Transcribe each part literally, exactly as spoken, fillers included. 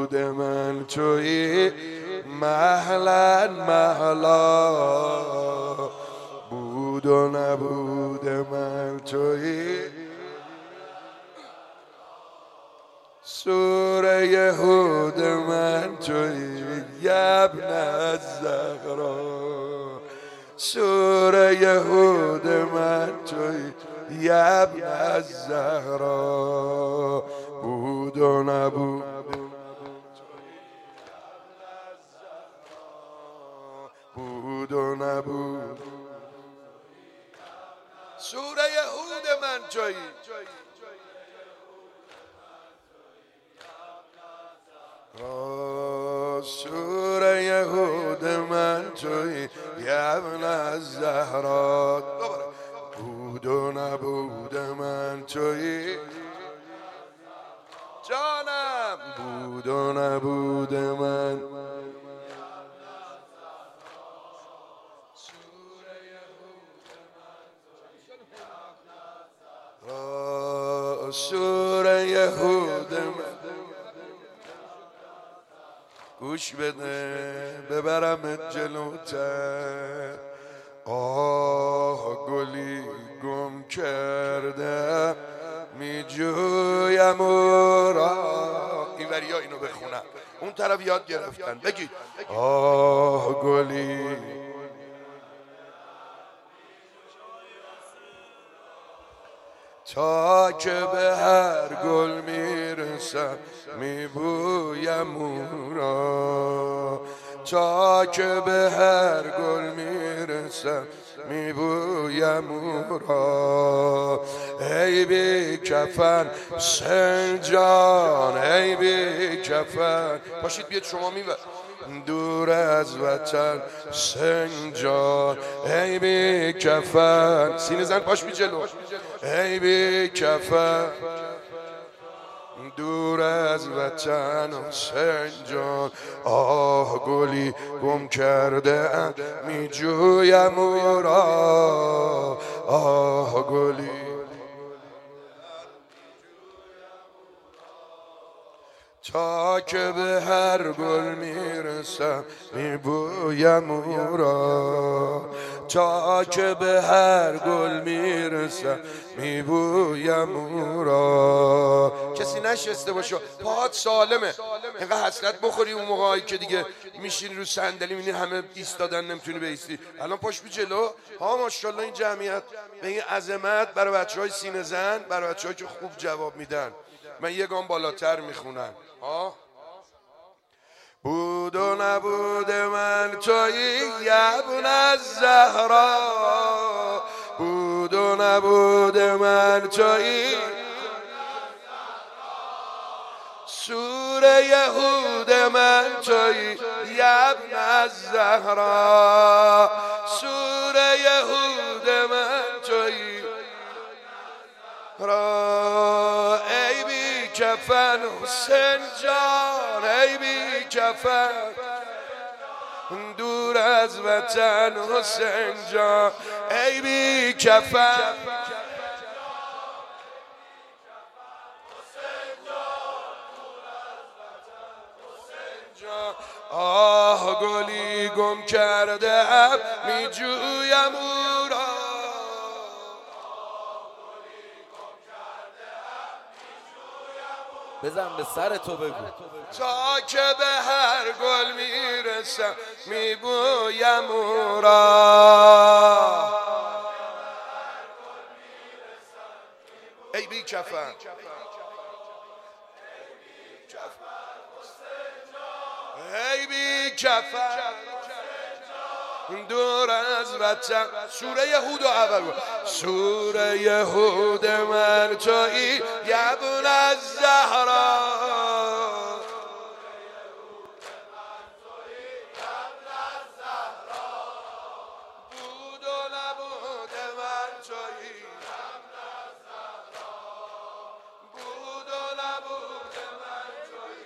نبود من تویی محلا محلا، بود و نبود من تویی سوره یهود من تویی ابن الزهرا، سوره یهود من تویی ابن الزهرا، بود و نبود بود و نبود سوره یهود من تویی سوره یهود من تویی ابن الزهرا، بود و نبود من تویی جانم، بود و نبود من سوره یهود من. گوش بده ببرمت جلوتر، آه گلی گم کرده میجویم او را. این وریا اینو بخونم، اون طرف یاد گرفتن. بگید آه گلی تا که به هر گل میرسم میبویم او را، تا که به هر گل میرسم میبویم او را. ای بی کفن سنجان، ای بی کفن، پاشید بیاد شما میبر دور از وطن سنجان، ای بی کفن، سینه زن پاش بی جلو، ای بی کفن دور از وطن سنجان. آه گلی گم کرده ام می جویم او را، آه گلی تا که به هر گل میرسم میبویم او را، تا که به هر گل میرسم میبویم او را. کسی نشسته باشه پاهات سالمه، اینقدر حسرت بخوری اون موقعی که دیگه میشین رو صندلی میبینی همه ایستادن نمیتونی بایستی. الان پاش بی جلو. ها ماشاءالله این جمعیت به این عظمت برای بچهای سینه زن، برای بچه‌هایی که خوب جواب میدن. من یه گام بالاتر میخونم. ها بود و نبود من تویی ابن الزهرا، بود و نبود من تویی سوره یهود من تویی ابن الزهرا، سوره یهود من تویی را. ای بی کفن حسین جان، ای بی کفن دور از وطن حسین جان، ای بی کفن آه گلی گم کرده ام می جویم او را، بزن به سر تو بگو تا که به هر گل میرسم میبویم او را. ای بی کفن ای بی کفن دور از وطن. سوره یهود و اول سوره یهود من تویی ابن الزهرا، بود و نبود من تویی بود و نبود من تویی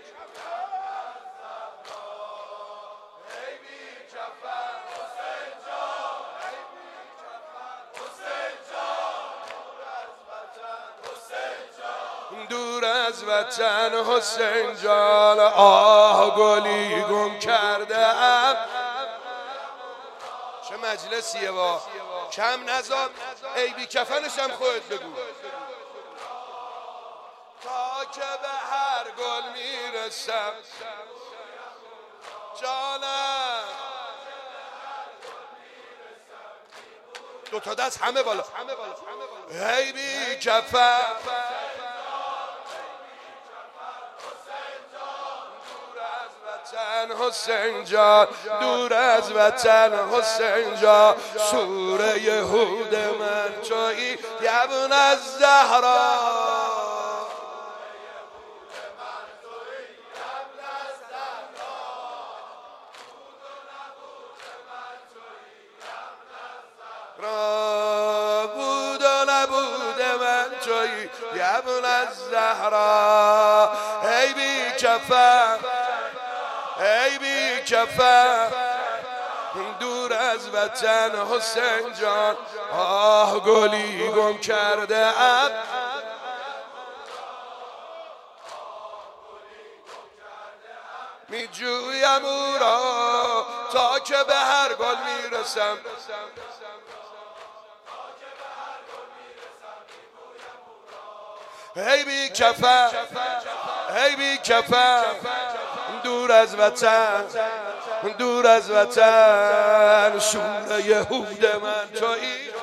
ای بی کفن حسین جان، ای بی کفن حسین جان دور از وطن حسین جان دور دور از وطن حسین جان آه گلی گم کرده ام. چه مجلسیه با کم نزار ای بی کفنش هم خودت بگو تا که به هر گل میرسم جانم دو تا دست همه بالا ای بی کفن حسین جان دور از وطن حسین جان سوره یهود من تویی یبن از زهرا را بود و نبود من تویی یبن از زهرا ای بی کفن ای بی کفن دور از وطن حسین جان آه گلی گم کرده ام. می جویم او را تا که به هر گل میرسم ای بی کفن ای بی کفن دور از وطن دور از وطن شور یهود من تویی